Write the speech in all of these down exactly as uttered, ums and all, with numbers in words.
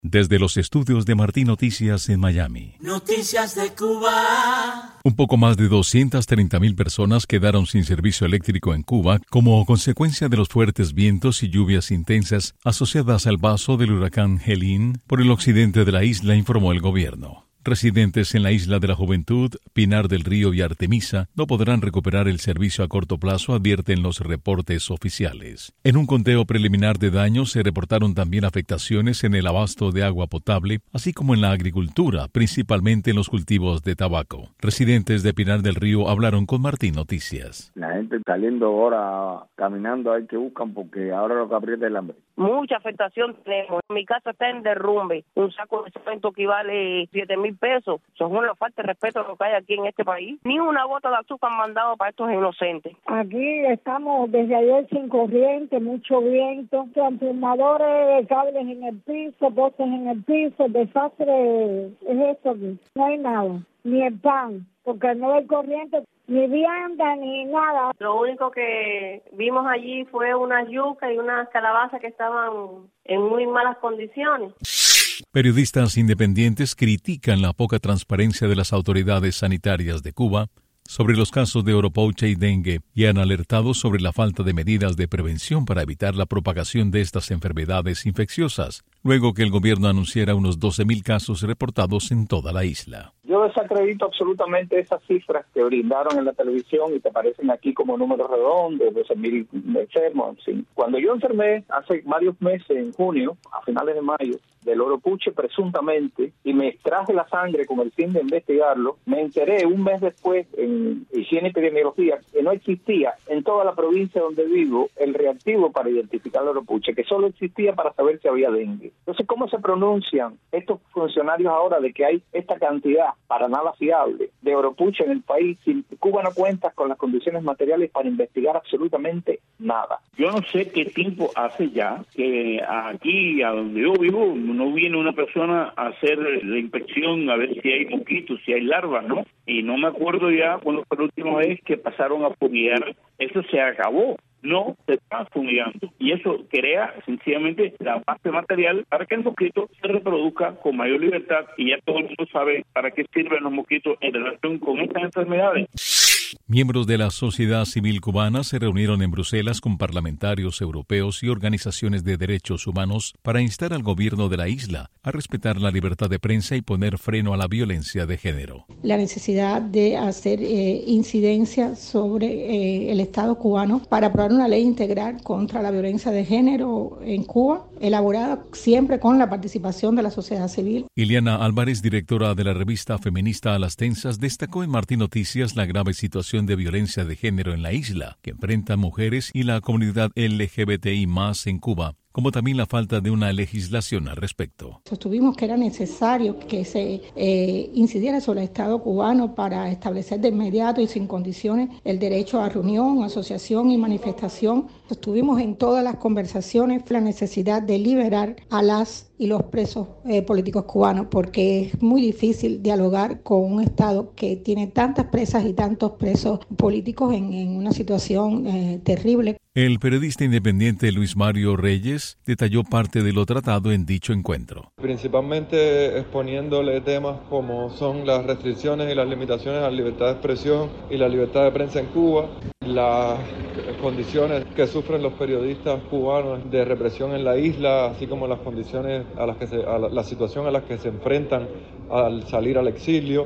Desde los estudios de Martín Noticias en Miami. Noticias de Cuba. Un poco más de doscientas treinta mil personas quedaron sin servicio eléctrico en Cuba como consecuencia de los fuertes vientos y lluvias intensas asociadas al paso del huracán Helene por el occidente de la isla, informó el gobierno. Residentes en la Isla de la Juventud, Pinar del Río y Artemisa no podrán recuperar el servicio a corto plazo, advierten los reportes oficiales. En un conteo preliminar de daños se reportaron también afectaciones en el abasto de agua potable, así como en la agricultura, principalmente en los cultivos de tabaco. Residentes de Pinar del Río hablaron con Martín Noticias. La gente saliendo ahora, caminando, hay que buscan porque ahora lo que aprieta es el hambre. Mucha afectación tenemos. Mi casa está en derrumbe. Un saco de cemento equivale siete mil pesos. Eso es una falta de respeto a lo que hay aquí en este país. Ni una gota de azúcar han mandado para estos inocentes. Aquí estamos desde ayer sin corriente, mucho viento, transformadores, cables en el piso, postes en el piso. El desastre es esto aquí. No hay nada, ni el pan, porque no hay corriente. Ni vianda, ni nada. Lo único que vimos allí fue una yuca y unas calabazas que estaban en muy malas condiciones. Periodistas independientes critican la poca transparencia de las autoridades sanitarias de Cuba sobre los casos de oropouche y dengue y han alertado sobre la falta de medidas de prevención para evitar la propagación de estas enfermedades infecciosas, luego que el gobierno anunciara unos doce mil casos reportados en toda la isla. Yo desacredito absolutamente esas cifras que brindaron en la televisión y que aparecen aquí como números redondos, doce mil enfermos. Sí. Cuando yo enfermé hace varios meses, en junio, a finales de mayo, del oropouche presuntamente, y me extraje la sangre con el fin de investigarlo, me enteré un mes después en higiene y epidemiología que no existía en toda la provincia donde vivo el reactivo para identificar el oropouche, que solo existía para saber si había dengue. Entonces, ¿cómo se pronuncian estos funcionarios ahora de que hay esta cantidad para nada fiable de oropouche en el país si Cuba no cuenta con las condiciones materiales para investigar absolutamente nada? Yo no sé qué tiempo hace ya que aquí, a donde yo vivo, no viene una persona a hacer la inspección a ver si hay mosquitos, si hay larvas, ¿no? Y no me acuerdo ya cuando fue la última vez que pasaron a fumigar. Eso se acabó. No se está fumigando. Y eso crea sencillamente la base material para que el mosquito se reproduzca con mayor libertad, y ya todo el mundo sabe para qué sirven los mosquitos en relación con estas enfermedades. Miembros de la sociedad civil cubana se reunieron en Bruselas con parlamentarios europeos y organizaciones de derechos humanos para instar al gobierno de la isla a respetar la libertad de prensa y poner freno a la violencia de género. La necesidad de hacer eh, incidencia sobre eh, el Estado cubano para aprobar una ley integral contra la violencia de género en Cuba, elaborada siempre con la participación de la sociedad civil. Iliana Álvarez, directora de la revista feminista A las Tensas, destacó en Martín Noticias la grave situación de violencia de género en la isla que enfrentan mujeres y la comunidad L G B T I más en Cuba, como también la falta de una legislación al respecto. Sostuvimos que era necesario que se eh, incidiera sobre el Estado cubano para establecer de inmediato y sin condiciones el derecho a reunión, asociación y manifestación. Sostuvimos en todas las conversaciones la necesidad de liberar a las y los presos eh, políticos cubanos, porque es muy difícil dialogar con un Estado que tiene tantas presas y tantos presos políticos en, en una situación eh, terrible. El periodista independiente Luis Mario Reyes detalló parte de lo tratado en dicho encuentro. Principalmente exponiéndole temas como son las restricciones y las limitaciones a la libertad de expresión y la libertad de prensa en Cuba, las condiciones que sufren los periodistas cubanos de represión en la isla, así como las condiciones a las que se, a la, la situación a las que se enfrentan al salir al exilio,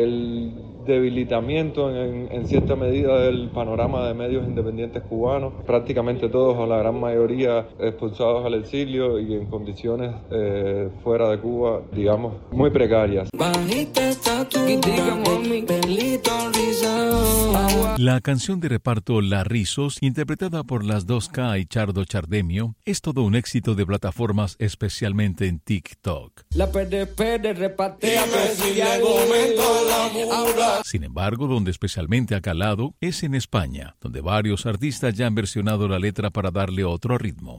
el debilitamiento en, en cierta medida del panorama de medios independientes cubanos, prácticamente todos o la gran mayoría expulsados al exilio y en condiciones eh, fuera de Cuba, digamos, muy precarias. La canción de reparto La Rizos, interpretada por las dos K y Chardo Chardemio, es todo un éxito de plataformas, especialmente en TikTok. La P D P de repatea, Sin embargo, donde especialmente ha calado es en España, donde varios artistas ya han versionado la letra para darle otro ritmo.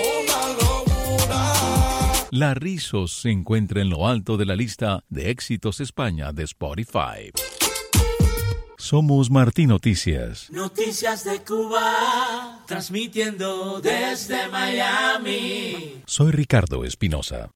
La Rizos se encuentra en lo alto de la lista de éxitos España de Spotify. Somos Martín Noticias. Noticias de Cuba, transmitiendo desde Miami. Soy Ricardo Espinosa.